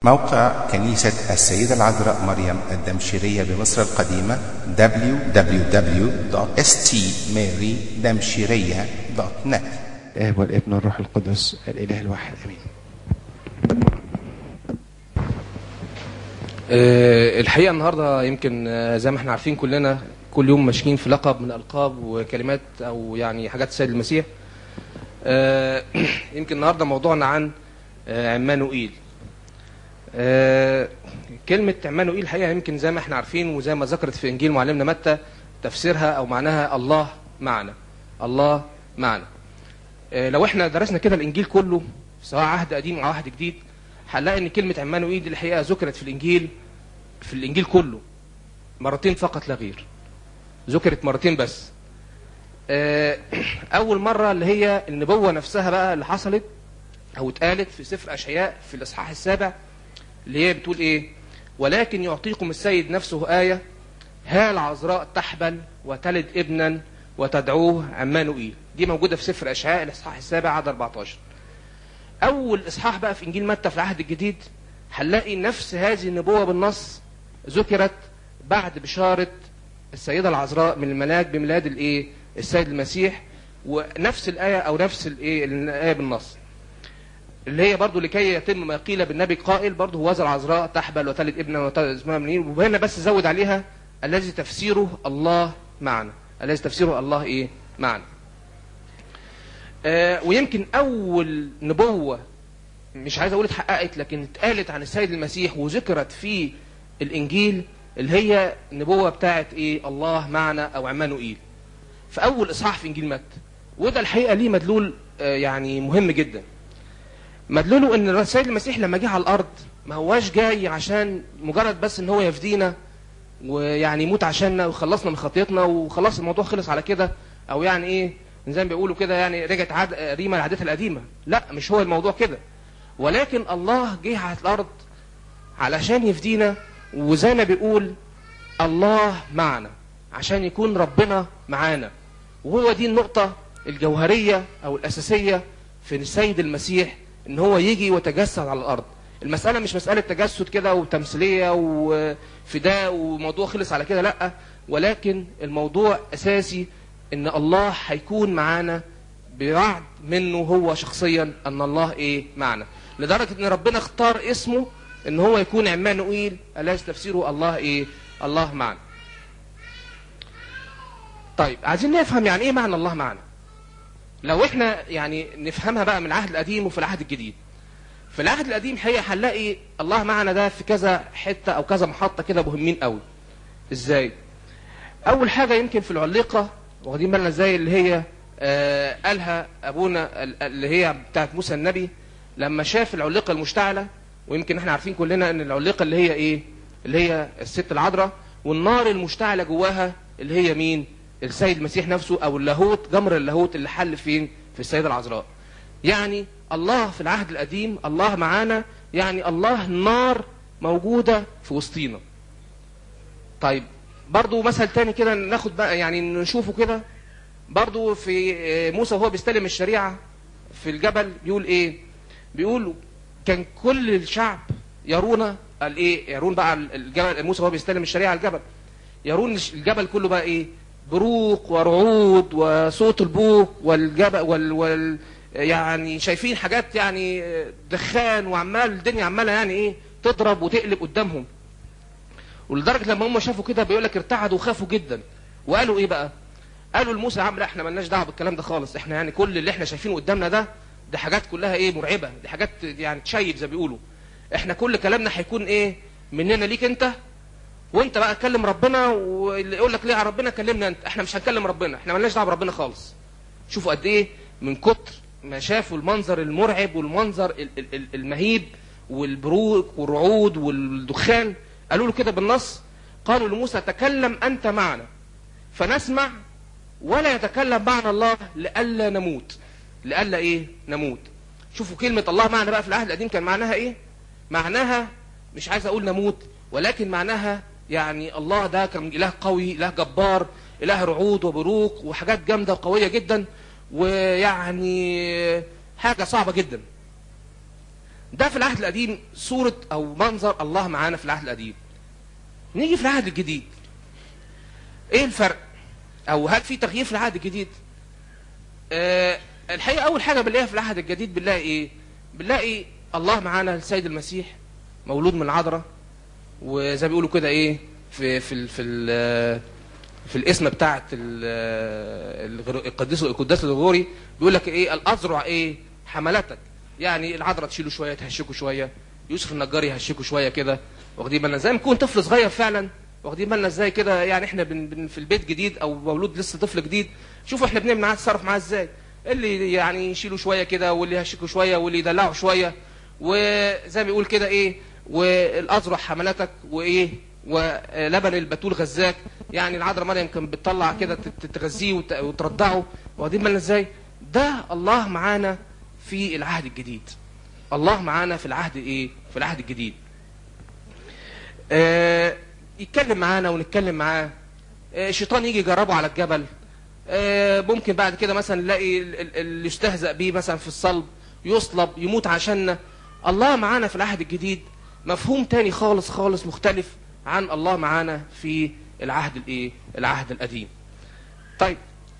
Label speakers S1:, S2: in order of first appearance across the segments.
S1: موقع كنيسة السيدة العذراء مريم الدمشقية بمصر القديمة www.stmarydamshiriya.net.
S2: الآب والابن والروح القدس الإله الواحد آمين.
S3: الحقيقة النهاردة يمكن زي ما احنا عارفين كلنا كل يوم ماشيين في لقب من ألقاب وكلمات أو يعني حاجات السيد المسيح. يمكن النهاردة موضوعنا عن عمانوئيل. كلمة عمانوئيل الحقيقة يمكن زي ما احنا عارفين وزي ما ذكرت في إنجيل معلمنا متى تفسيرها أو معناها الله معنا. الله معنا. لو احنا درسنا كده الإنجيل كله سواء عهد قديم أو عهد جديد هنلاقي إن كلمة عمانوئيل دي الحقيقة ذكرت في الإنجيل كله مرتين فقط لا غير. ذكرت مرتين بس. أول مرة اللي هي النبوة نفسها بقى اللي حصلت أو اتقالت في سفر أشعياء في الإصحاح السابع اللي هي بتقول إيه؟ ولكن يعطيكم السيد نفسه آية، ها العذراء تحبل وتلد ابنا وتدعوه عمانوئيل. دي موجودة في سفر أشعياء الإصحاح السابع عدد 14. أول إصحاح بقى في إنجيل متى في العهد الجديد هنلاقي نفس هذه النبوة بالنص ذكرت بعد بشارة السيدة العذراء من الملاك بميلاد الإيه؟ السيد المسيح، ونفس الآية أو نفس الآية بالنص اللي هي برضو لكي يتم ما قيل بالنبي قائل برضو هو ذا العذراء تحبل وتلد ابنا وتلد اسمها منير. وهنا بس زود عليها الذي تفسيره الله معنا. الذي تفسيره الله ايه معنا. ويمكن اول نبوة مش عايز اقول اتحققت لكن اتقالت عن السيد المسيح وذكرت في الانجيل اللي هي النبوة بتاعت ايه الله معنا او عمانوئيل في اول اصحاح في انجيل متى. وده الحقيقة ليه مدلول يعني مهم جدا. مدلوله ان السيد المسيح لما جه على الارض ما هواش جاي عشان مجرد بس ان هو يفدينا ويعني يموت عشاننا وخلصنا من خطيتنا وخلاص الموضوع خلص على كده، او يعني ايه زي ما بيقولوا كده يعني رجعت ريما لعادتها القديمه. لا، مش هو الموضوع كده. ولكن الله جه على الارض علشان يفدينا، وزي ما بيقول الله معنا عشان يكون ربنا معانا. وهو دي النقطه الجوهريه او الاساسيه في السيد المسيح، ان هو يجي وتجسد على الارض. المسألة مش مسألة تجسد كده وتمثيلية وفداء وموضوع خلص على كده، لا، ولكن الموضوع اساسي ان الله هيكون معانا بوعد منه هو شخصيا ان الله ايه معنا، لدرجة ان ربنا اختار اسمه ان هو يكون عمانوئيل الذي تفسيره الله ايه الله معنا. طيب عايزين نفهم يعني ايه معنى الله معنا. لو احنا يعني نفهمها بقى من العهد القديم وفي العهد الجديد. في العهد القديم هنلاقي الله معنا ده في كذا حتة او كذا محطة كده مهمين قوي. ازاي؟ اول حاجة يمكن في العليقة واخدين بالنا ازاي اللي هي قالها ابونا اللي هي بتاعت موسى النبي لما شاف العليقة المشتعلة. ويمكن احنا عارفين كلنا ان العليقة اللي هي ايه؟ اللي هي الست العذراء، والنار المشتعلة جواها اللي هي مين؟ السيد المسيح نفسه او اللاهوت، جمر اللاهوت اللي حل فين؟ في السيدة العذراء. يعني الله في العهد القديم الله معانا، يعني الله نار موجودة في وسطينا. طيب برضو مثل تاني كده ناخد بقى يعني نشوفه كده برضو في موسى وهو بيستلم الشريعة في الجبل. بيقول ايه؟ بيقول كان كل الشعب يرون الايه؟ يرون بقى الجبل. موسى وهو بيستلم الشريعة على الجبل يرون الجبل كله بقى ايه؟ بروق ورعود وصوت البوق والجبل يعني شايفين حاجات يعني دخان وعمال الدنيا عماله يعني ايه تضرب وتقلب قدامهم. ولدرجه لما هم شافوا كده بيقول لك ارتعدوا وخافوا جدا. وقالوا ايه بقى؟ قالوا لموسى يا عم لا احنا مالناش دعوه بالكلام ده خالص. احنا يعني كل اللي احنا شايفينه قدامنا ده حاجات كلها ايه مرعبه، دي حاجات يعني تشيب زي ما بيقولوا. احنا كل كلامنا هيكون ايه مننا ليك انت، وانت بقى تكلم ربنا. واللي يقول لك ليه على ربنا كلمنا انت، احنا مش هنكلم ربنا، احنا مالناش دعوه بربنا خالص. شوفوا قد ايه من كتر ما شافوا المنظر المرعب والمنظر المهيب والبروق والرعود والدخان، قالوا له كده بالنص، قالوا لموسى تكلم أنت معنا فنسمع ولا يتكلم معنا الله لألا نموت. لألا إيه؟ نموت. شوفوا كلمة الله معنا بقى في العهد القديم كان معناها إيه؟ معناها مش عايز أقول نموت، ولكن معناها يعني الله ده كان إله قوي، إله جبار، إله رعود وبروق وحاجات جامدة وقوية جدا، ويعني حاجة صعبة جدا. ده في العهد القديم صورة او منظر الله معانا في العهد القديم. نيجي في العهد الجديد، ايه الفرق؟ او هل في تغيير في العهد الجديد؟ الحقيقة اول حاجة بنلاقيها في العهد الجديد بنلاقي ايه؟ بنلاقي الله معانا السيد المسيح مولود من العذراء، وزي ما بيقولوا كده ايه في الاسم بتاعت القديس الغرغوري بيقول لك ايه؟ الاذرع ايه؟ حملتك. يعني العذراء تشيله شويه، تهشكه شويه، يوسف النجار يهشكه شويه كده، واخدين بالنا زي ما يكون طفل صغير فعلا، واخدين بالنا ازاي كده. يعني احنا في البيت جديد او مولود لسه طفل جديد، شوفوا احنا بنعمل معاه نتصرف معاه ازاي. اللي يعني يشيله شويه كده، واللي يهشكه شويه، واللي يدلعه شويه، وزي ما بيقول كده ايه؟ والاذرع حملتك، وايه؟ ولبن البتول غزاك. يعني العذراء مريم كانت بتطلع كده تغذيه وترضعه، واخدين بالنا ازاي. ده الله معانا في العهد الجديد. الله معانا في العهد ايه؟ في العهد الجديد. يتكلم معانا ونتكلم معاه. الشيطان يجي يجربه على الجبل، ممكن بعد كده مثلا نلاقي اللي يستهزأ بيه مثلا في الصلب، يصلب، يموت عشاننا. الله معانا في العهد الجديد مفهوم تاني خالص خالص مختلف عن الله معانا في العهد الايه؟ العهد القديم. طيب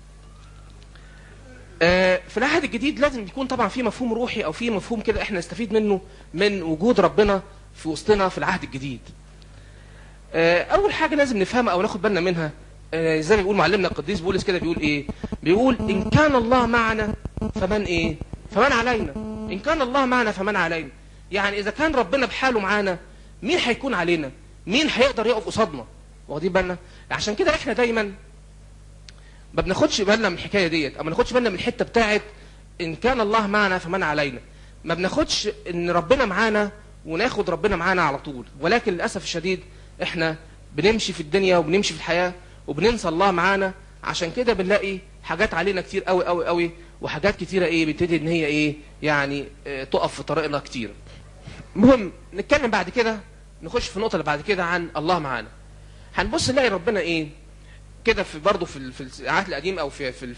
S3: في العهد الجديد لازم يكون طبعا في مفهوم روحي او في مفهوم كده احنا نستفيد منه من وجود ربنا في وسطنا في العهد الجديد. اول حاجه لازم نفهمها او ناخد بالنا منها، زي ما بيقول معلمنا القديس بولس كده، بيقول ايه؟ بيقول ان كان الله معنا فمن ايه؟ فمن علينا. ان كان الله معنا فمن علينا. يعني اذا كان ربنا بحاله معانا، مين هيكون علينا؟ مين هيقدر يقف قصادنا؟ واخدين بالنا؟ عشان كده احنا دايما ما بناخدش بالنا من الحكايه ديت، او ما بناخدش بالنا من الحته بتاعت ان كان الله معنا فمن علينا. ما بناخدش ان ربنا معانا وناخد ربنا معانا على طول، ولكن للاسف الشديد احنا بنمشي في الدنيا وبنمشي في الحياه وبننسى الله معانا. عشان كده بنلاقي حاجات علينا كتير قوي قوي قوي، وحاجات كتيره ايه؟ بتبتدي ان هي ايه؟ يعني تقف في طريقنا كتير. المهم نتكلم بعد كده، نخش في النقطه اللي بعد كده عن الله معانا. هنبص نلاقي ربنا ايه كده في برضه في العهد القديم او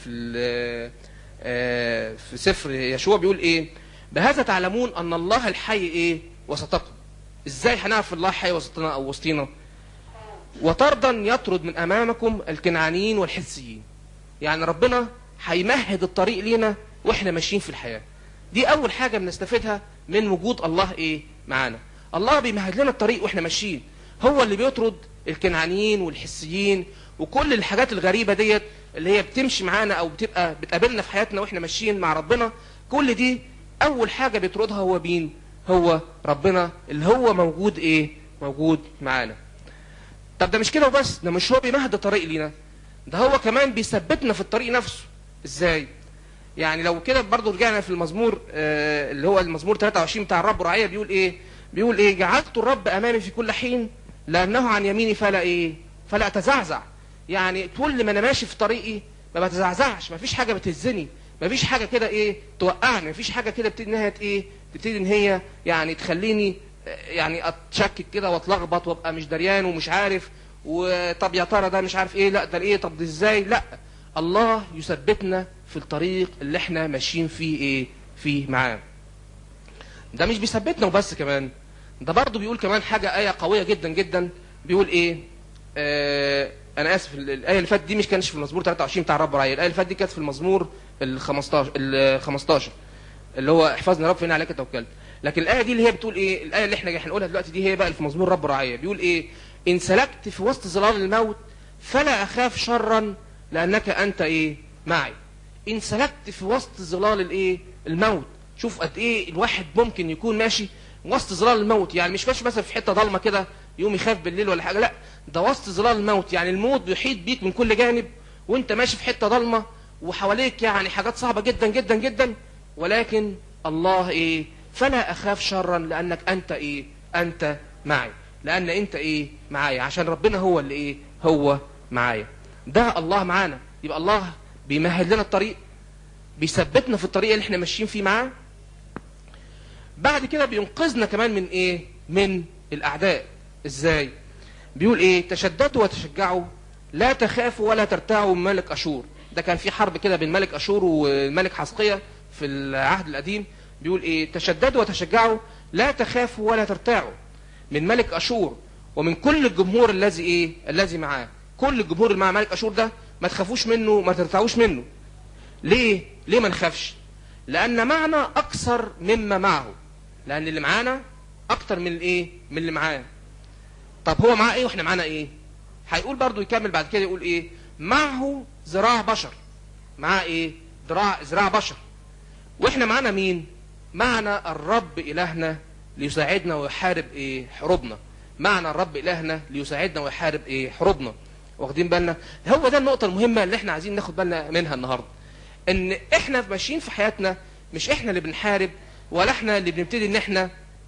S3: في سفر يشوع، بيقول ايه؟ بهذا تعلمون ان الله الحي ايه؟ وسطكم. ازاي هنعرف الله حي وسطنا او وسطينا؟ وطردا يطرد من امامكم الكنعانيين والحثيين. يعني ربنا هيمهد الطريق لينا واحنا ماشيين في الحياه. دي اول حاجه بنستفيدها من وجود الله ايه؟ معانا. الله بيمهد لنا الطريق واحنا ماشيين، هو اللي بيطرد الكنعانيين والحثيين وكل الحاجات الغريبه ديت اللي هي بتمشي معانا او بتبقى بتقابلنا في حياتنا واحنا ماشيين مع ربنا. كل دي اول حاجه بيطردها هو مين؟ هو ربنا اللي هو موجود ايه؟ موجود معانا. طب ده مش كده وبس، ده مش هو بيمهد الطريق لينا، ده هو كمان بيثبتنا في الطريق نفسه. ازاي؟ يعني لو كده برضو رجعنا في المزمور اللي هو المزمور 23 بتاع الرب رعاية، بيقول ايه؟ بيقول ايه؟ جعلت الرب امامي في كل حين لانه عن يميني فلا ايه؟ فلا اتزعزع. يعني كل ما انا ماشي في طريقي ما بتزعزعش، ما فيش حاجه بتهزني، ما فيش حاجه كده ايه؟ توقعني، ما فيش حاجه كده بتبتدي ان هي ايه؟ تبتدي ان هي يعني تخليني يعني اتشكك كده واتلخبط وابقى مش دريان ومش عارف، وطب يا ترى ده مش عارف ايه، لا ده ايه، طب ده ازاي؟ لا، الله يثبتنا في الطريق اللي احنا ماشيين فيه ايه؟ فيه معاه. ده مش بيثبتنا وبس، كمان ده برضه بيقول كمان حاجه، ايه قويه جدا جدا. بيقول ايه؟ انا اسف، الايه اللي فاتت دي مش كانش في المزمور 23 بتاع الرب رعاية، الايه اللي فاتت دي كانت في المزمور ال 15 اللي هو احفظني رب فإني عليك توكلت. لكن الايه دي اللي هي بتقول ايه؟ الايه اللي احنا هنقولها دلوقتي دي هي بقى في مزمور رب رعاية. بيقول ايه؟ ان سلكت في وسط ظلال الموت فلا اخاف شرا لانك انت ايه؟ معي. ان سلكت في وسط ظلال الايه؟ الموت. شوف قد ايه الواحد ممكن يكون ماشي وسط ظلال الموت، يعني مش ماشي مثلا في حته ضلمه كده يوم يخاف بالليل ولا حاجه، لا، ده وسط ظلال الموت، يعني الموت بيحيط بيك من كل جانب وانت ماشي في حته ضلمه وحواليك يعني حاجات صعبه جدا جدا جدا، ولكن الله ايه؟ فلا اخاف شرا لانك انت ايه؟ انت معي. لان انت ايه؟ معايا، عشان ربنا هو اللي ايه؟ هو معايا. ده الله معانا. يبقى الله بيمهد لنا الطريق، بيثبتنا في الطريق اللي احنا ماشيين فيه معاه. بعد كده بينقذنا كمان من ايه؟ من الاعداء. ازاي؟ بيقول ايه؟ تشددوا وتشجعوا لا تخافوا ولا ترتاعوا من ملك اشور. ده كان في حرب كده بين ملك اشور والملك حزقيا في العهد القديم. بيقول ايه؟ تشددوا وتشجعوا لا تخافوا ولا ترتاعوا من ملك اشور ومن كل الجمهور الذي معاه. كل الجمهور اللي مع ملك اشور ده ما تخافوش منه، ما ترتاعوش منه. ليه ما نخافش؟ لان معنا اكثر مما معه. لان اللي معانا اكتر من من اللي معاه. طب هو معاه ايه واحنا معانا ايه؟ هيقول برضو، يكمل بعد كده يقول ايه؟ معه ذراع بشر. معاه ايه؟ ذراع بشر. واحنا معانا مين؟ معنا الرب الهنا ليساعدنا ويحارب حروبنا. معنا الرب الهنا ليساعدنا ويحارب حروبنا. واخدين بالنا؟ هو ده النقطة المهمة اللي احنا عايزين ناخد بالنا منها النهاردة، ان احنا ماشيين في حياتنا مش احنا اللي بنحارب، ولا احنا اللي بنبتدي ان احنا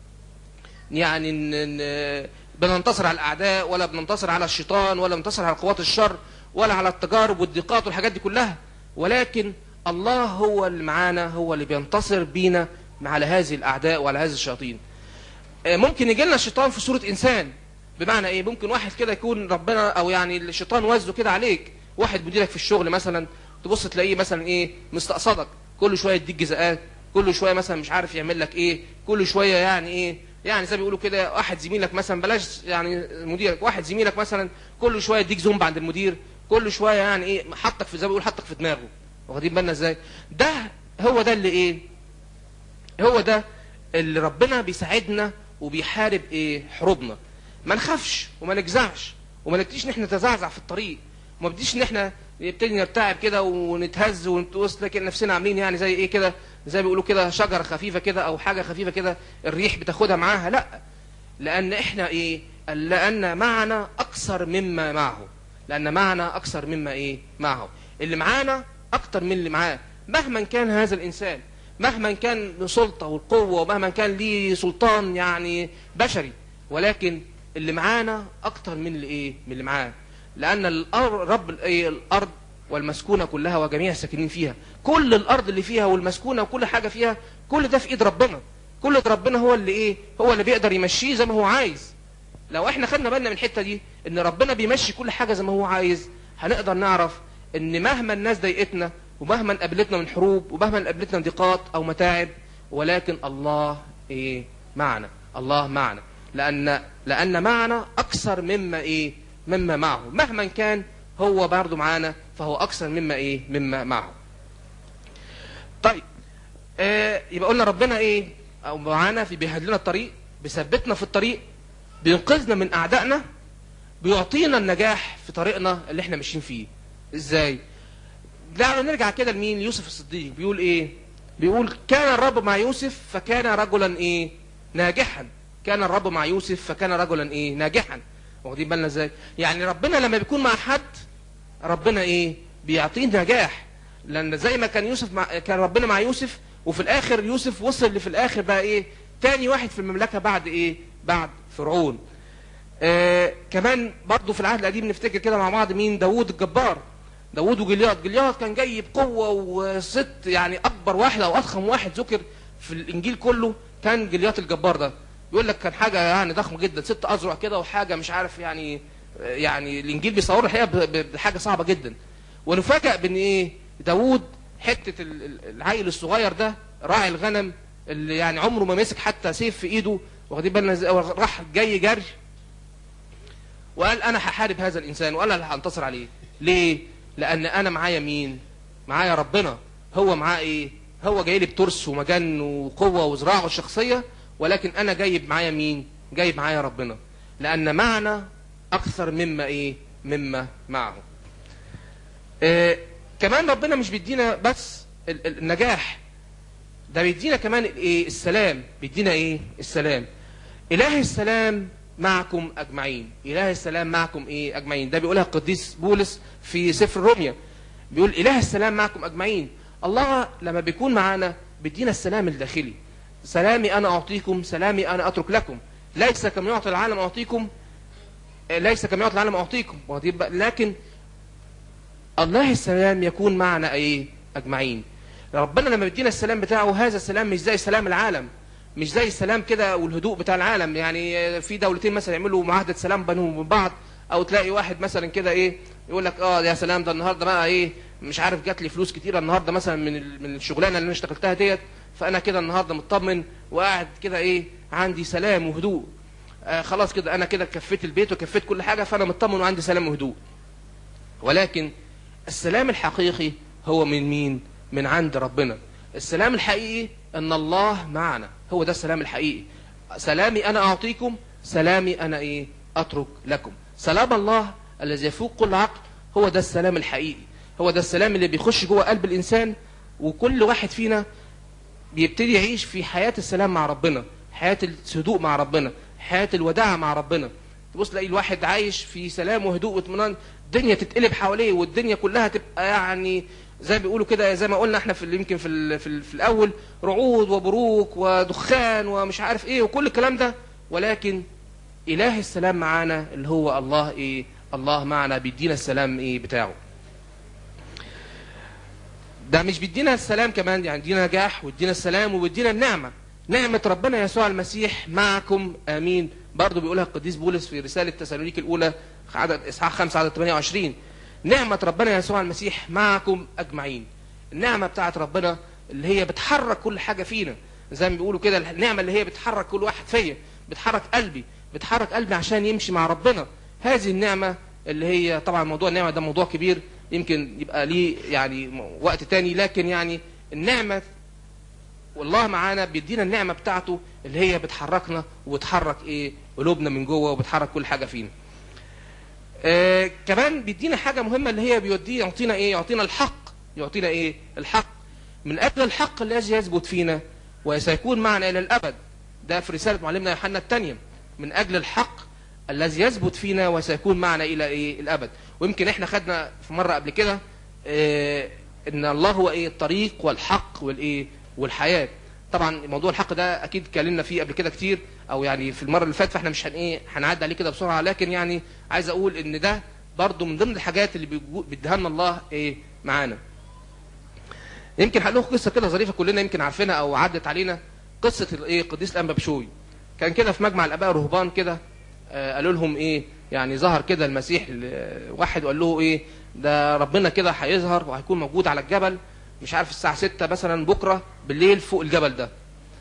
S3: يعني بننتصر على الاعداء، ولا بننتصر على الشيطان، ولا بننتصر على قوات الشر، ولا على التجارب والضيقات والحاجات دي كلها، ولكن الله هو اللي معانا، هو اللي بينتصر بينا على هذه الاعداء وعلى هذه الشياطين. ممكن يجي لنا الشيطان في صورة انسان. بمعنى ايه؟ ممكن واحد كده يكون ربنا او يعني الشيطان وزه كده عليك، واحد مديرك في الشغل مثلا، تبص تلاقيه مثلا مستقصدك، كل شويه يديك جزاءات، كل شويه مثلا مش عارف يعمل لك كل شويه يعني يعني زي ما بيقولوا كده، واحد زميلك مثلا، بلاش يعني مديرك، واحد زميلك مثلا كل شويه يديك زومب عند المدير، كل شويه يعني حطك في، زي ما بيقول حطك في دماغه. واخدين بالنا ازاي؟ ده هو ده اللي هو ده اللي ربنا بيساعدنا وبيحارب حروبنا. ما نخافش وما نجزعش وما نبتديش ان احنا نتزعزع في الطريق، وما نبتديش ان احنا نبتدي نرتعب كده ونتهز ونتوصل لكن نفسنا عاملين يعني زي كده، زي بيقولوا كده شجره خفيفه كده او حاجه خفيفه كده الريح بتاخدها معاها. لا، لان احنا لان معنا اكثر مما معه. لان معنا اكثر مما معه. اللي معانا اكتر من اللي معاه، مهما كان هذا الانسان، مهما كان له سلطه والقوه، ومهما كان ليه سلطان يعني بشري، ولكن اللي معانا اكتر من اللي معاه. لان رب الارض والمسكونه كلها وجميع الساكنين فيها، كل الارض اللي فيها والمسكونه وكل حاجه فيها، كل ده في ايد ربنا. كل ده ربنا هو اللي هو اللي بيقدر يمشيه زي ما هو عايز. لو احنا خدنا بالنا من الحته دي، ان ربنا بيمشي كل حاجه زي ما هو عايز، هنقدر نعرف ان مهما الناس ضايقتنا، ومهما قابلتنا من حروب، ومهما قابلتنا من ضيقات او متاعب، ولكن الله معنا. الله معنا، لان معنا اكثر مما معه. مهما كان هو برضه معانا، فهو اكثر مما معه. طيب يبقى قلنا ربنا او معانا، في بيهد لنا الطريق، بيثبتنا في الطريق، بينقذنا من اعدائنا، بيعطينا النجاح في طريقنا اللي احنا ماشيين فيه. ازاي؟ لا نرجع كده لمين؟ يوسف الصديق بيقول بيقول كان الرب مع يوسف فكان رجلا ناجحا. كان الرب مع يوسف فكان رجلا ناجحا. واخدين بالنا ازاي؟ يعني ربنا لما بيكون مع حد، ربنا بيعطيه نجاح. لان زي ما كان كان ربنا مع يوسف، وفي الاخر يوسف وصل اللي في الاخر بقى تاني واحد في المملكه بعد بعد فرعون. كمان برضه في العهد القديم نفتكر كده مع بعض مين؟ داوود الجبار. داوود وجلياد. جلياد كان جاي بقوه وست، يعني اكبر واحد او اضخم واحد ذكر في الانجيل كله كان جلياد الجبار ده. يقول لك كان حاجه يعني ضخمه جدا، 6 أذرع كده وحاجه مش عارف يعني الانجيل بيصور الحقيقه بحاجه صعبه جدا. ونفاجئ بان داوود حته العيل الصغير ده، راعي الغنم اللي يعني عمره ما مسك حتى سيف في ايده، واخدين بالنا، راح جاي جري وقال انا هحارب هذا الانسان وانا اللي هنتصر عليه. ليه؟ لان انا معايا مين؟ معايا ربنا. هو معاه هو جاي لي بترس ومجن وقوه وزراعه الشخصيه، ولكن انا جايب معايا مين؟ جايب معايا ربنا. لان معنا اكثر مما معه. كمان ربنا مش بيدينا بس النجاح، ده بيدينا كمان السلام. بيدينا السلام. اله السلام معكم اجمعين. اله السلام معكم اجمعين. ده بيقولها القديس بولس في سفر روميا، بيقول اله السلام معكم اجمعين. الله لما بيكون معانا بيدينا السلام الداخلي. سلامي انا اعطيكم، سلامي انا اترك لكم، ليس كما يعطي العالم اعطيكم، ليس كما يعطي العالم اعطيكم. لكن الله السلام يكون معنا اجمعين. ربنا لما بيدينا السلام بتاعه، هذا السلام مش زي سلام العالم، مش زي السلام كده والهدوء بتاع العالم. يعني في دولتين مثلا يعملوا معاهده سلام بينهم وبين بعض، او تلاقي واحد مثلا كده يقول لك يا سلام، ده النهارده بقى مش عارف جات لي فلوس كتيره النهارده مثلا من الشغلانه اللي انا اشتغلتها ديت، فانا كده النهارده مطمن وقاعد كده ايه، عندي سلام وهدوء. خلاص كده انا كده كفيت البيت وكفيت كل حاجه، فانا مطمن وعندي سلام وهدوء. ولكن السلام الحقيقي هو من مين؟ من عند ربنا. السلام الحقيقي ان الله معنا، هو ده السلام الحقيقي. سلامي انا اعطيكم، سلامي انا ايه اترك لكم. سلام الله الذي يفوق كل عقل هو ده السلام الحقيقي، هو ده السلام اللي بيخش جوه قلب الانسان، وكل واحد فينا بيبتدي يعيش في حياة السلام مع ربنا، حياة الهدوء مع ربنا، حياة الوداع مع ربنا. تبص تلاقي الواحد عايش في سلام وهدوء واطمئنان، الدنيا تتقلب حواليه والدنيا كلها تبقى يعني زي ما بيقولوا كده، زي ما قلنا احنا في يمكن في الاول، رعود وبروق ودخان ومش عارف ايه وكل الكلام ده. ولكن اله السلام معانا اللي هو الله ايه، الله معنا بيدينا السلام ايه بتاعه. ده مش بيدينا السلام كمان، يعني يدينا نجاح ويدينا السلام ويدينا النعمة، نعمة ربنا يسوع المسيح معكم آمين. برضو بيقولها القديس بولس في رسالة تسالونيك الأولى عدد إصحاح 5 عدد 28، نعمة ربنا يسوع المسيح معكم أجمعين. النعمة بتاعت ربنا اللي هي بتحرك كل حاجة فينا، زي ما بيقولوا كده، النعمة اللي هي بتحرك كل واحد فيا، بتحرك قلبي عشان يمشي مع ربنا. هذه النعمة اللي هي طبعا موضوع النعمة ده موضوع كبير، يمكن يبقى ليه يعني وقت تاني، لكن يعني النعمة والله معانا بيدينا النعمة بتاعته اللي هي بتحركنا وبتحرك ايه قلوبنا من جوه وبتحرك كل حاجة فينا. كمان بيدينا حاجة مهمة اللي هي يعطينا ايه، يعطينا الحق. يعطينا ايه الحق؟ من اجل الحق الذي يثبت فينا وسيكون معنا الى الابد. ده في رسالة معلمنا يوحنا الثانية، من اجل الحق الذي يثبت فينا وسيكون معنا الى ايه الابد. ويمكن احنا خدنا في مرة قبل كده ان الله هو ايه الطريق والحق والايه والحياة. طبعا موضوع الحق ده اكيد اتكلمنا فيه قبل كده كتير، او يعني في المرة اللي فاتت، فاحنا مش هنعدي عليه كده بسرعة. لكن يعني عايز اقول ان ده برضو من ضمن الحاجات اللي بيديها لنا الله ايه معانا. يمكن هقول لكم قصة كده ظريفة كلنا يمكن عارفينها او عدت علينا، قصة الايه قديس الانبا بشوي. كان كده في مجمع الاباء الرهبان كده، قالوا لهم ايه، يعني ظهر كده المسيح واحد وقال له ايه، ده ربنا كده هيظهر وهيكون موجود على الجبل مش عارف الساعة 6 مثلا بكرة بالليل فوق الجبل ده.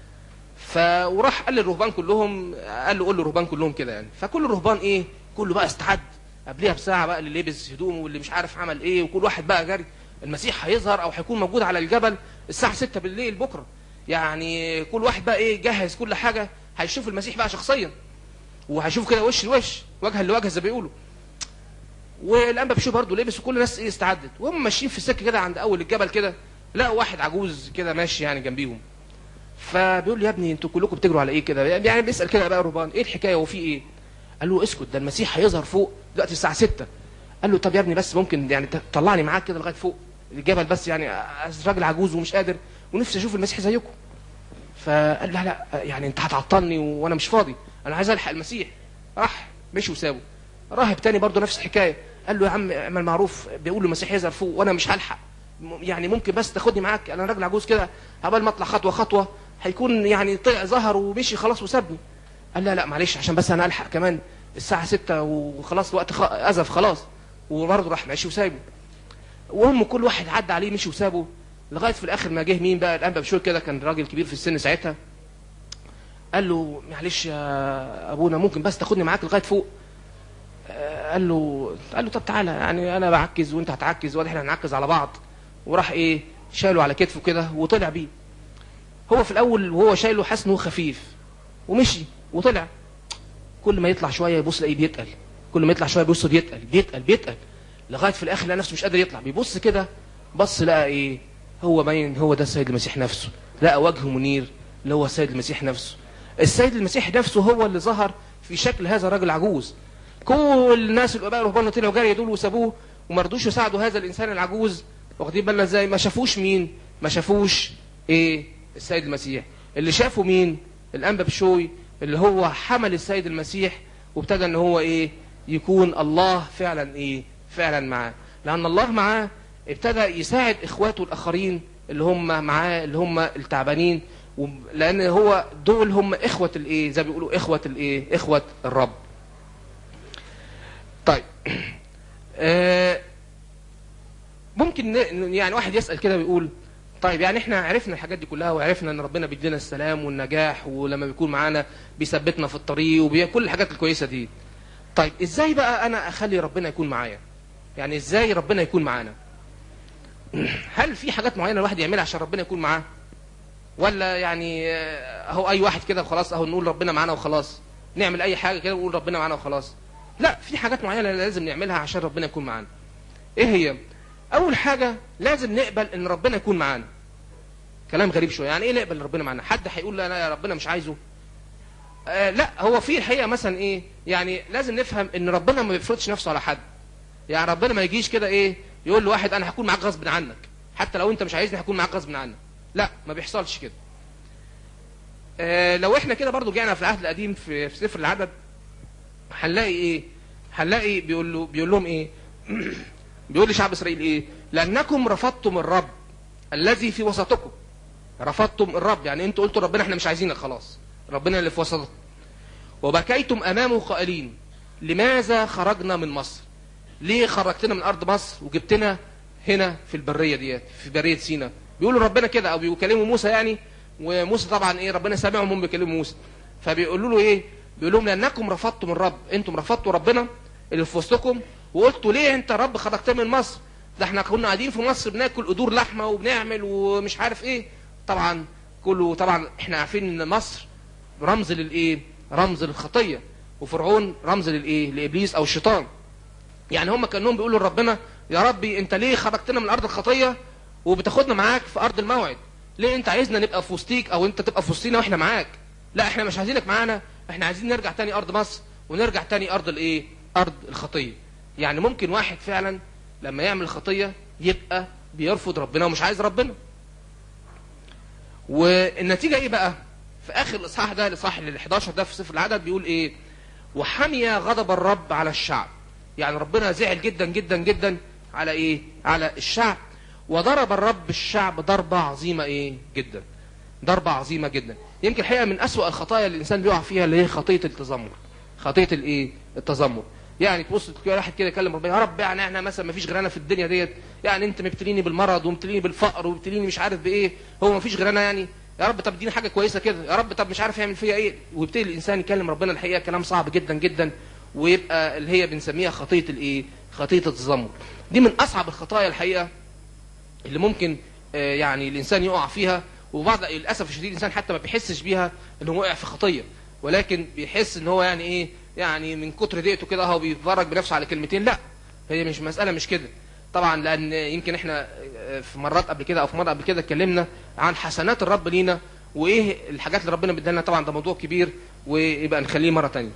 S3: وراح قال للرهبان كلهم، قال له قول للرهبان كلهم كده يعني. فكل الرهبان ايه، كله بقى استعد قبلها بساعة بقى، اللي لبس هدومه واللي مش عارف عمل ايه، وكل واحد بقى جري، المسيح هيظهر او هيكون موجود على الجبل الساعة 6 بالليل بكرة. يعني كل واحد بقى ايه جهز كل حاجة، هيشوف المسيح بقى شخصيا، وهيشوف كده وش لوش، وجها لوجه زي ما بيقولوا. والانبا بشوي برضه لبس، وكل الناس ايه استعدت. وهم ماشيين في السكه كده عند اول الجبل كده، لقوا واحد عجوز كده ماشي يعني جنبيهم. فبيقول له يا ابني انتوا كلكم بتجروا على ايه كده؟ يعني بيسال كده بقى الرهبان ايه الحكايه وفي ايه؟ قال له اسكت، ده المسيح هيظهر فوق دلوقتي الساعه 6. قال له طب يا ابني بس ممكن يعني تطلعني معاك كده لغايه فوق الجبل، بس يعني راجل عجوز ومش قادر ونفسي اشوف المسيح زيكم. فقال له لا يعني انت هتعطلني وانا مش فاضي، انا عايز الحق المسيح. راح مشي وسابه. راهب تاني برضه نفس الحكايه، قال له يا عم اعمل معروف، بيقول المسيح يظهر فوق وانا مش هلحق، يعني ممكن بس تاخدني معاك، انا راجل عجوز كده، قبل ما اطلع خطوه خطوه هيكون يعني طلع ظهر ومشي خلاص وسابني. قال لا معلش عشان بس انا الحق كمان الساعه 6 وخلاص الوقت ازف خلاص. وبرضه راح ماشي وسابه. وهم كل واحد عدى عليه مشي وسابه، لغايه في الاخر ما جه مين بقى، الانبا بشوي كده، كان راجل كبير في السن ساعتها. قال له معلش يا ابونا ممكن بس تاخدني معاك لغايه فوق؟ قال له طب تعالى، يعني انا بعكز وانت هتعكز واحنا هنعكز على بعض. وراح ايه شايله على كتفه كده وطلع بيه. هو في الاول وهو شايله حاسس انه خفيف، ومشي وطلع. كل ما يطلع شويه يبص الاقيه بيتقل، كل ما يطلع شويه يبص بيتقل لغايه في الاخر لقى نفسه مش قادر يطلع. بيبص كده، بص لقى ايه، هو باين هو ده السيد المسيح نفسه، لقى وجهه منير اللي هو السيد المسيح نفسه. السيد المسيح نفسه هو اللي ظهر في شكل هذا الرجل العجوز. كل الناس الاباء الرهبان طلعوا جري دول وسابوه وما رضوش يساعدوا هذا الانسان العجوز. واخدين بالنا ازاي؟ ما شافوش مين؟ ما شافوش ايه السيد المسيح. اللي شافوا مين؟ الانبا بشوي، اللي هو حمل السيد المسيح وابتدى ان هو ايه يكون الله فعلا ايه فعلا معاه. لان الله معاه ابتدى يساعد اخواته الاخرين اللي هم معاه، اللي هم التعبانين، لان هو دول هم اخوة الايه زي ما بيقولوا اخوة الايه اخوة الرب. طيب ممكن يعني واحد يسأل كده ويقول طيب يعني احنا عرفنا الحاجات دي كلها، وعرفنا ان ربنا بيدينا السلام والنجاح، ولما بيكون معانا بيثبتنا في الطريق، وكل الحاجات الكويسه دي. طيب ازاي بقى انا اخلي ربنا يكون معايا؟ يعني ازاي ربنا يكون معانا؟ هل في حاجات معينه الواحد يعملها عشان ربنا يكون معاه؟ ولا يعني اهو اي واحد كده وخلاص، اهو نقول ربنا معانا وخلاص، نعمل اي حاجه كده ونقول ربنا معانا وخلاص؟ لا، في حاجات معينه لازم نعملها عشان ربنا يكون معانا. ايه هي؟ اول حاجه لازم نقبل ان ربنا يكون معانا. كلام غريب شويه، يعني ايه نقبل ربنا معانا؟ حد هيقول لا يا ربنا مش عايزه؟ لا، هو في الحقيقه مثلا ايه، يعني لازم نفهم ان ربنا ما بيفرضش نفسه على حد. يعني ربنا ما يجيش كده ايه يقول لواحد انا هكون معاك غصب عنك، حتى لو انت مش عايزني هكون معاك غصب عنك. لا، ما بيحصلش كده. لو احنا كده برضو جينا في العهد القديم في سفر العدد، هنلاقي ايه؟ هنلاقي بيقول لهم ايه؟ بيقول لشعب اسرائيل ايه؟ لانكم رفضتم الرب الذي في وسطكم. رفضتم الرب، يعني انتوا قلتوا ربنا احنا مش عايزينك خلاص، ربنا اللي في وسطكم. وبكيتم امامه قائلين لماذا خرجنا من مصر؟ ليه خرجتنا من ارض مصر وجبتنا هنا في البريه ديت، في بريه سيناء؟ بيقولوا ربنا كده، او بيكلموا موسى يعني. وموسى طبعا ايه، ربنا سامعهم هم بيكلموا موسى، فبيقولوا له ايه؟ بيقول لهم لانكم رفضتم الرب، انتم رفضتوا ربنا اللي في وسطكم، وقلتوا ليه انت رب خرجتنا من مصر؟ ده احنا كنا قاعدين في مصر بناكل قدور لحمه وبنعمل ومش عارف ايه. طبعا كله، طبعا احنا عارفين ان مصر رمز للايه؟ رمز للخطيه، وفرعون رمز للايه؟ لابليس او الشيطان. يعني هم كانهم بيقولوا لربنا يا ربي انت ليه خرجتنا من ارض الخطيه وبتاخدنا معاك في ارض الموعد؟ ليه انت عايزنا نبقى في وسطيك، او انت تبقى في وسطينا واحنا معاك؟ لا، احنا مش عايزينك معانا، احنا عايزين نرجع تاني ارض مصر، ونرجع تاني ارض الايه؟ ارض الخطيه. يعني ممكن واحد فعلا لما يعمل خطيه يبقى بيرفض ربنا ومش عايز ربنا. والنتيجه ايه بقى؟ في اخر الاصحاح ده، الاصحاح ال11 ده في سفر العدد، بيقول ايه؟ وحمي غضب الرب على الشعب. يعني ربنا زعل جدا جدا جدا على ايه؟ على الشعب. وضرب الرب الشعب ضربة عظيمة ايه جدا، ضربة عظيمة جدا. يمكن الحقيقة من أسوأ الخطايا اللي الإنسان بيقع فيها اللي هي خطية التذمر. خطية الايه؟ التذمر. يعني تبص واحد كده يكلم ربنا، يا رب يعني احنا مثلا ما فيش غيرنا في الدنيا ديت، يعني انت مبتليني بالمرض ومبتليني بالفقر ومبتليني مش عارف بايه، هو ما فيش غيرنا يعني؟ يا رب طب اديني حاجة كويسة كده، يا رب طب مش عارف يعمل فيا ايه. ويبتدي الإنسان يكلم ربنا الحقيقة كلام صعب جدا جدا، ويبقى اللي هي بنسميها خطية الايه؟ خطية التذمر. دي من أصعب الخطايا الحقيقة اللي ممكن يعني الإنسان يقع فيها. وبعض للأسف الشديد الإنسان حتى ما بيحسش بيها إنه وقع في خطية، ولكن بيحس إن هو يعني إيه، يعني من كتر ضيقته كده هو بيتفرج بنفسه على كلمتين. لا، هي مش مسألة مش كده طبعا، لأن يمكن إحنا في مرات قبل كده أو في مرة قبل كده اتكلمنا عن حسنات الرب لينا وإيه الحاجات اللي ربنا بيديها لنا. طبعا ده موضوع كبير ويبقى نخليه مرة تانية.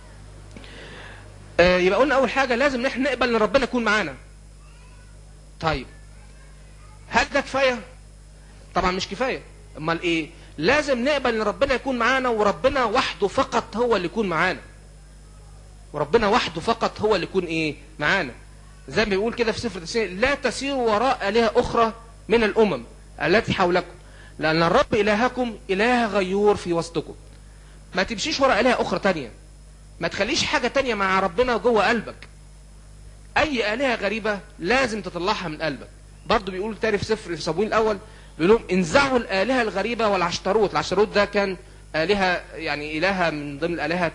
S3: يبقى قلنا أول حاجة لازم إحنا نقبل إن ربنا يكون معانا. طيب هل ده كفاية؟ طبعا مش كفاية. امال ايه؟ لازم نقبل ان ربنا يكون معانا، وربنا وحده فقط هو اللي يكون معانا. وربنا وحده فقط هو اللي يكون ايه؟ معانا. زي ما بيقول كده في سفر التثنية لا تسيروا وراء آلهة أخرى من الأمم التي حولكم لأن الرب إلهكم إله غيور في وسطكم. ما تمشيش وراء آلهة أخرى تانية، ما تخليش حاجة تانية مع ربنا جوه قلبك. أي آلهة غريبة لازم تطلعها من قلبك. برضو بيقول تاني في سفر صموئيل الأول، بيقول لهم انزعوا الآلهة الغريبة والعشتروت. العشتروت ده كان آلهة يعني إلهة من ضمن آلهة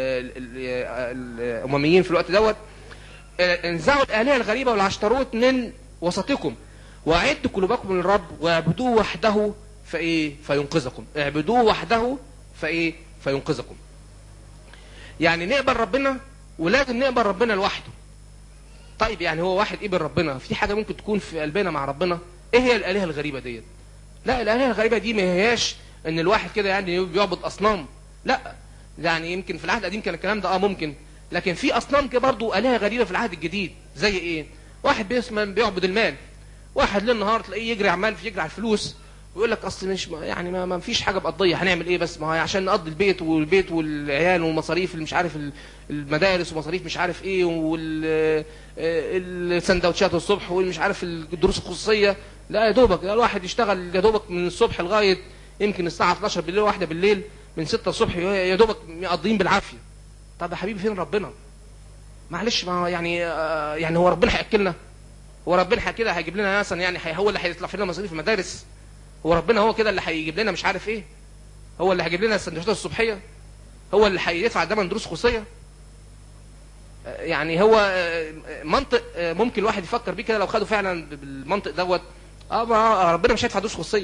S3: الأمميين في الوقت دوت. انزعوا الآلهة الغريبة والعشتروت من وسطكم وأعدوا قلوبكم للرب واعبدوه وحده فإيه؟ فينقذكم. اعبدوه وحده فإيه؟ فينقذكم. يعني نقبل ربنا، ولازم نقبل ربنا لوحده. طيب يعني هو واحد قبل ربنا، في حاجة ممكن تكون في قلبنا مع ربنا. ايه هي الآلهة الغريبة ديت؟ لا، الآلهة الغريبة دي ما هياش ان الواحد كده يعني بيعبد أصنام. لا، يعني يمكن في العهد القديم كان الكلام ده ممكن، لكن في أصنام كده برضه آلهة غريبة في العهد الجديد. زي ايه؟ واحد بيعبد المال. واحد ليل نهار تلاقيه يجري عمال يجري على الفلوس، ويقول لك اصل مش يعني ما فيش حاجه بقضيه، هنعمل ايه بس؟ ما هو عشان نقضي البيت والعيال والمصاريف اللي مش عارف المدارس ومصاريف مش عارف ايه والسندوتشات الصبح والمش عارف الدروس الخصوصيه. لا يا دوبك الواحد يشتغل يا دوبك من الصبح لغايه يمكن الساعه 12 بالليل واحده بالليل، من 6 الصبح يا دوبك مقضيين بالعافيه. طب يا حبيبي فين ربنا؟ معلش، ما يعني هو ربنا هياكلنا؟ هو ربنا كده هيجيب لنا مثلا يعني هو اللي هيطلع لنا مصاريف المدارس؟ هو ربنا هو كده اللي هيجيب لنا مش عارف ايه؟ هو اللي هيجيب لنا السندوتشات الصبحيه؟ هو اللي هيدفع دايما دروس خصوصيه؟ يعني هو منطق ممكن الواحد يفكر بيه كده لو خده فعلا بالمنطق دوت. ربنا مش هيدفع دروس خصوصيه،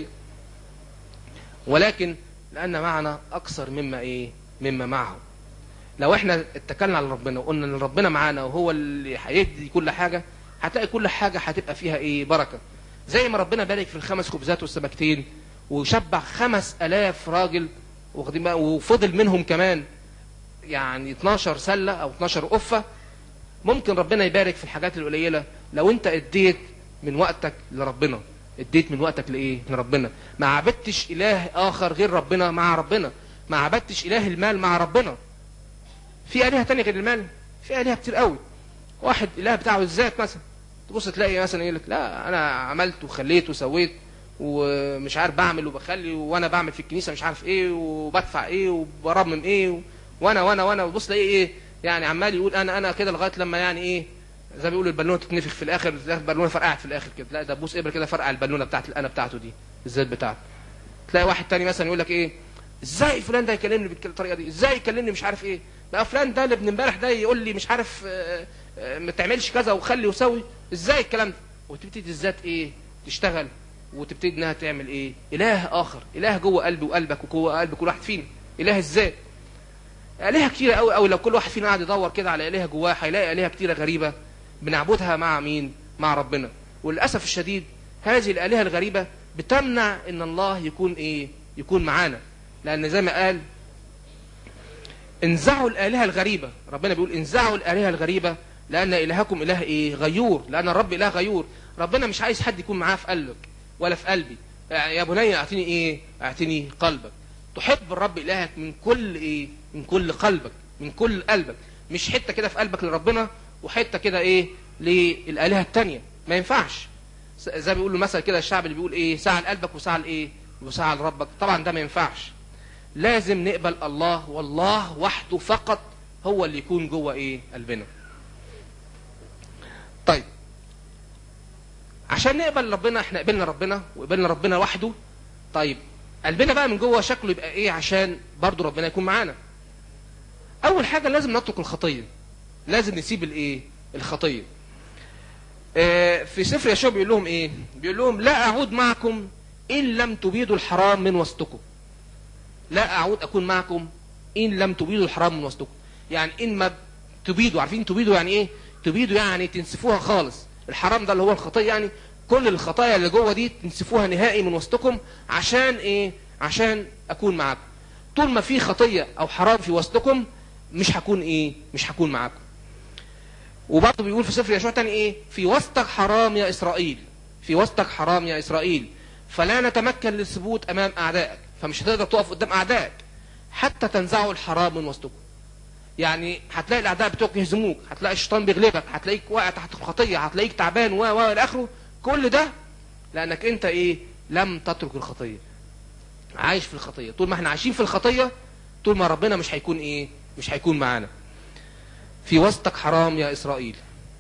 S3: ولكن لان معنا اكثر مما معه. لو احنا اتكلنا على ربنا وقلنا ان ربنا معانا وهو اللي هيدي كل حاجه، هتلاقي كل حاجه هتبقى فيها بركه. زي ما ربنا بارك في ال5 خبزات والسمكتين وشبع 5000 راجل، وفضل منهم كمان يعني 12 سله او 12 قفه. ممكن ربنا يبارك في الحاجات القليله لو انت اديت من وقتك لربنا. اديت من وقتك لربنا. ما عبدتش اله اخر غير ربنا مع ربنا. ما عبدتش اله المال مع ربنا. في الهه تانية غير المال؟ في الهه كتير قوي. واحد اله بتاعه الذات مثلا، تبص تلاقي مثلا يقول لك لا انا عملت وخليت وسويت ومش عارف بعمل وبخلي، وانا بعمل في الكنيسه مش عارف ايه وبدفع ايه وبرمم ايه وانا وانا وانا وبص تلاقي يعني عمال يقول انا كده لغايه لما يعني زي ما بيقولوا البالونه تتنفخ في الاخر، البالونه فرقعت في الاخر كده. لا ده بوس ابره كده فرقع البالونه بتاعت الانا بتاعته دي، الذات بتاعته. تلاقي واحد تاني مثلا يقول لك ازاي فلان ده يكلمني بالطريقه دي؟ ازاي يكلمني مش عارف ايه؟ بقى فلان ده اللي ابن امبارح ده يقول لي مش عارف ما تعملش كذا وخلي وسوي. ازاي الكلام ده؟ وتبتدي الذات تشتغل، وتبتدي انها تعمل اله اخر، اله جوه قلبي وقلبك وجوه قلب كل واحد فينا، اله الذات. الهه كتيره قوي قوي. لو كل واحد فينا قاعد يدور كده على الهه جواه هيلاقي الهه كتيره غريبه بنعبدها مع مين؟ مع ربنا. وللاسف الشديد هذه الالهه الغريبه بتمنع ان الله يكون معانا. لان زي ما قال انزعوا الالهه الغريبه. ربنا بيقول انزعوا الالهه الغريبه لان الهكم اله غيور. لان الرب اله غيور. ربنا مش عايز حد يكون معاه في قلبك ولا في قلبي. يا بني اعطيني اعطيني قلبك. تحب الرب الهك من كل من كل قلبك، من كل قلبك، مش حته كده في قلبك لربنا وحته كده للالهه الثانيه. ما ينفعش. زي ما بيقولوا مثلا كده الشعب اللي بيقول ساعه لقلبك وساعه وساعه لربك. طبعا ده ما ينفعش. لازم نقبل الله، والله وحده فقط هو اللي يكون جوه قلبنا. طيب عشان نقبل ربنا، احنا قبلنا ربنا وقبلنا ربنا وحده. طيب قلبنا بقى من جوه شكله يبقى عشان برضو ربنا يكون معانا؟ اول حاجه لازم نترك الخطيه. لازم نسيب الخطيه. في سفر يشوع بيقول لهم بيقول لهم لا اعود معكم ان لم تبيدوا الحرام من وسطكم. لا اعود اكون معكم ان لم تبيدوا الحرام من وسطكم. يعني ان ما تبيدوا. عارفين تبيدوا يعني تبيدوا يعني تنسفوها خالص. الحرام ده اللي هو الخطيه، يعني كل الخطايا اللي جوه دي تنسفوها نهائي من وسطكم. عشان عشان اكون معاكم. طول ما في خطيه او حرام في وسطكم مش هكون مش هكون معاكم. وبرضه بيقول في سفر يشوع تاني في وسطك حرام يا اسرائيل. في وسطك حرام يا اسرائيل فلا نتمكن للثبوت امام اعدائك. فمش هتقدر تقف قدام اعدائك حتى تنزعوا الحرام من وسطكم. يعني هتلاقي الاعداء بتوعك يهزموك، هتلاقي الشيطان بيغلبك، هتلاقيك واقع تحت الخطيه، هتلاقيك تعبان الى اخره. كل ده لانك انت لم تترك الخطيه، عايش في الخطيه. طول ما احنا عايشين في الخطيه، طول ما ربنا مش هيكون مش هيكون معانا. في وسطك حرام يا اسرائيل.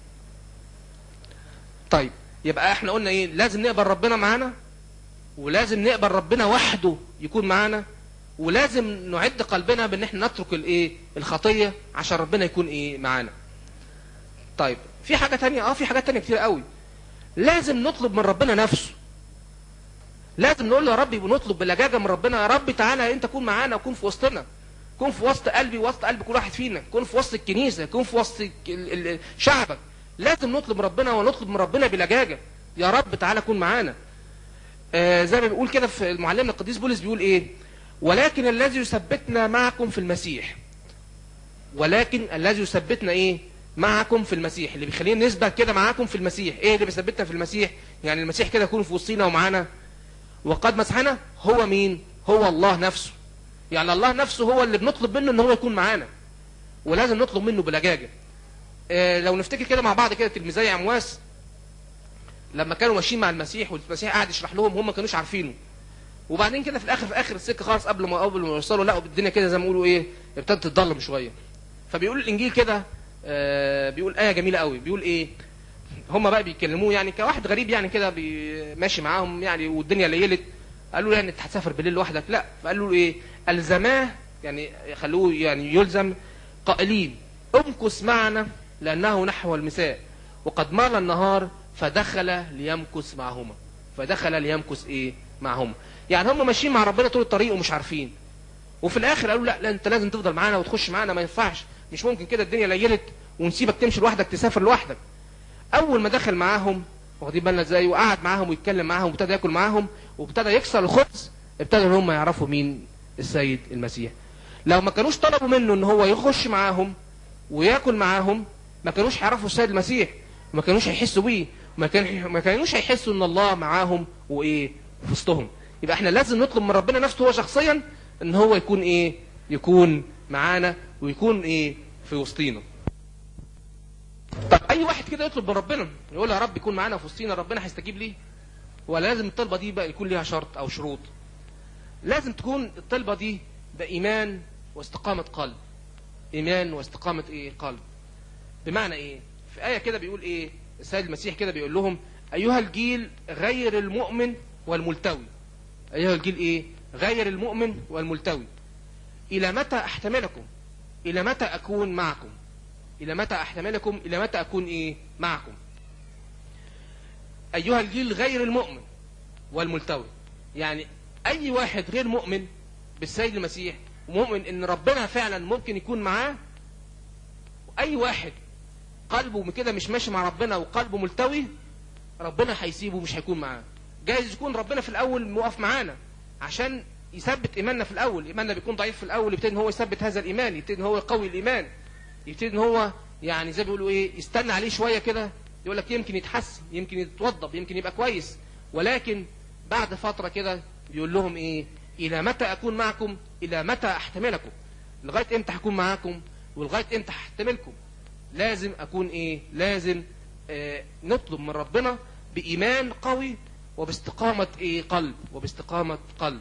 S3: طيب يبقى احنا قلنا لازم نقبل ربنا معانا، ولازم نقبل ربنا وحده يكون معانا، ولازم نعد قلبنا بان احنا نترك الخطيه عشان ربنا يكون معانا. طيب في حاجه تانية في حاجات تانية كتير قوي. لازم نطلب من ربنا نفسه. لازم نقول له يا ربي، ونطلب بلجاجه من ربنا يا رب تعالى انت كون معانا وكون في وسطنا. كون في وسط قلبي ووسط قلب كل واحد فينا. كون في وسط الكنيسه. كون في وسط شعبك. لازم نطلب من ربنا، ونطلب من ربنا بلجاجه يا رب تعالى كون معانا. زي ما بيقول كده في المعلمنا القديس بولس بيقول ولكن الذي يثبتنا معكم في المسيح. ولكن الذي يثبتنا معكم في المسيح. اللي بيخلينا نثبت كده معاكم في المسيح. اللي بيثبتنا في المسيح؟ يعني المسيح كده يكون في وسطينا ومعانا. وقد مسحنا هو مين؟ هو الله نفسه. يعني الله نفسه هو اللي بنطلب منه ان هو يكون معانا، ولازم نطلب منه بلجاجه. لو نفتكر كده مع بعض كده تلميذي عمواس لما كانوا ماشيين مع المسيح، والمسيح قاعد يشرح لهم، هم ما كانوش عارفينه. وبعدين كده في اخر السكه خالص قبل ما يوصلوا لقوا الدنيا كده زي ما بيقولوا ابتدت تتضلم شويه. فبيقول الانجيل كده بيقول ايه جميله قوي. بيقول هم بقى بيكلموه يعني كواحد غريب يعني كده ماشي معاهم يعني، والدنيا ليلت قالوا له يعني انت هتسافر بالليل لوحدك؟ لا. فقالوا له ايه؟ الزماه، يعني خلوه يعني يلزم قائلين امكث معنا لانه نحو المساء وقد مال النهار فدخل ليمكث معهما. فدخل ليمكث ايه؟ معهما. يعني هم ماشيين مع ربنا طول الطريق ومش عارفين، وفي الاخر قالوا لا انت لازم تفضل معانا وتخش معانا، ما ينفعش، مش ممكن كده الدنيا ليلت ونسيبك تمشي لوحدك تسافر لوحدك. اول ما دخل معاهم، واخدين بالنا ازاي، وقعد معاهم ويتكلم معاهم وابتدى ياكل معاهم وابتدى يكسر الخبز، ابتدوا ان هم يعرفوا مين السيد المسيح. لو ما كانوش طلبوا منه ان هو يخش معاهم وياكل معاهم ما كانوش هيعرفوا السيد المسيح، وما كانوش هيحسوا بيه، ما كانوش هيحسوا ان الله معاهم وايه في وسطهم. يبقى احنا لازم نطلب من ربنا نفسه هو شخصيا ان هو يكون ايه؟ يكون معانا ويكون ايه؟ في وسطينا. طب اي واحد كده يطلب من ربنا يقول يا رب يكون معانا في وسطينا، ربنا هيستجيب ليه؟ ولا لازم الطلبه دي بقى يكون ليها شرط او شروط؟ لازم تكون الطلبه دي بايمان واستقامه قلب. ايمان واستقامه ايه؟ قلب. بمعنى ايه؟ في ايه كده بيقول ايه السيد المسيح كده بيقول لهم ايها الجيل غير المؤمن والملتوي. ايها الجيل ايه؟ غير المؤمن والملتوي، الى متى احتملكم؟ الى متى اكون معكم؟ الى متى احتملكم؟ الى متى اكون ايه؟ معكم. ايها الجيل غير المؤمن والملتوي، يعني اي واحد غير مؤمن بالسيد المسيح ومؤمن ان ربنا فعلا ممكن يكون معاه، واي واحد قلبه كده مش ماشي مع ربنا وقلبه ملتوي، ربنا هيسيبه مش هيكون معاه. جايز يكون ربنا في الاول موقف معانا عشان يثبت ايماننا في الاول، ايماننا بيكون ضعيف في الاول، يبتدي ان هو يثبت هذا الايمان، يبتدي ان هو يقوي الايمان، يبتدي ان هو يعني زي ما بيقولوا ايه يستنى عليه شويه كده، يقول لك يمكن يتحسن، يمكن يتوضب، يمكن يبقى كويس. ولكن بعد فتره كده بيقول لهم ايه؟ الى متى اكون معكم؟ الى متى احتملكم؟ لغايه امتى هكون معاكم ولغايه امتى هحتملكم؟ لازم اكون ايه؟ لازم نطلب من ربنا بايمان قوي وباستقامه ايه؟ قلب. وباستقامه قلب.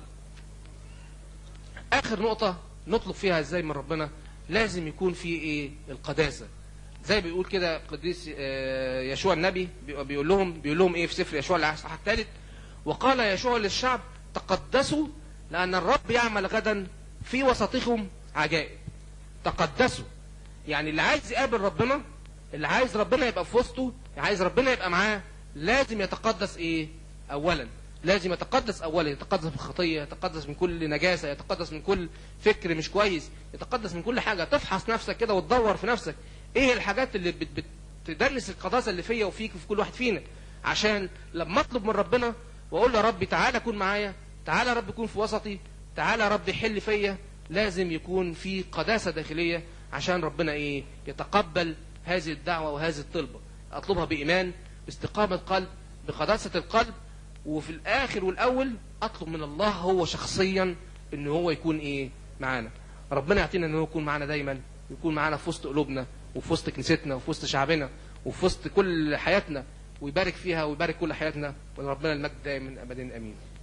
S3: اخر نقطه نطلب فيها ازاي من ربنا، لازم يكون في ايه؟ القداسه. زي بيقول كده قديس يشوع النبي بيقول لهم ايه في سفر يشوع الاصحاح الثالث؟ وقال يشوع للشعب تقدسوا لان الرب يعمل غدا في وسطكم عجائب. تقدسوا، يعني اللي عايز يقابل ربنا، اللي عايز ربنا يبقى في وسطه، عايز ربنا يبقى معاه، لازم يتقدس ايه؟ اولا لازم يتقدس اولا، يتقدس من الخطيه، يتقدس من كل نجاسه، يتقدس من كل فكر مش كويس، يتقدس من كل حاجه. تفحص نفسك كده وتدور في نفسك ايه الحاجات اللي بتدنس القداسه اللي فيا وفيك وفي كل واحد فينا، عشان لما اطلب من ربنا واقول له يا رب تعالى كن معايا، تعالى يا رب كن في وسطي، تعالى يا رب حل فيا، لازم يكون في قداسه داخليه عشان ربنا ايه؟ يتقبل هذه الدعوه وهذه الطلبه. اطلبها بايمان، باستقامه قلب، بقداسه القلب، وفي الاخر والاول اطلب من الله هو شخصيا ان هو يكون ايه؟ معانا. ربنا يعطينا ان هو يكون معانا دايما، يكون معانا في وسط قلوبنا وفي وسط كنيستنا وفي وسط شعبنا وفي وسط كل حياتنا، ويبارك فيها ويبارك كل حياتنا، ولربنا المجد دائما ابدا امين.